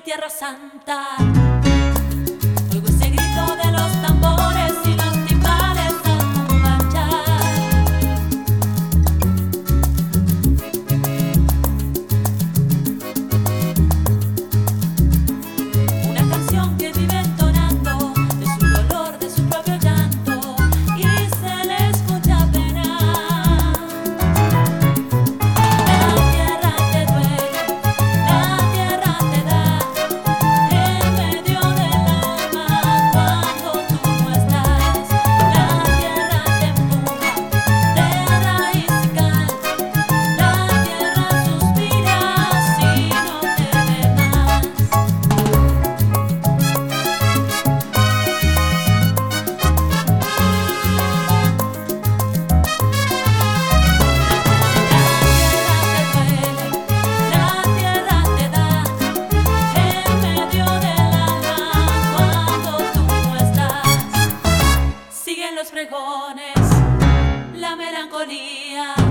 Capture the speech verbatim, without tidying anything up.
Tierra Santa. Oigo ese grito de los tambores y los timbales al marchar. Una canción que vive entonando de su dolor, de su propio llanto, y se le escucha penar. La tierra te duele, la tierra te da en medio del alma cuando tú no estás. La tierra te empuja de raíz y cal. La tierra suspira si no te ve más. La tierra te duele, la tierra te da en medio del alma cuando tú no estás. Siguen los pregones, la melancolía.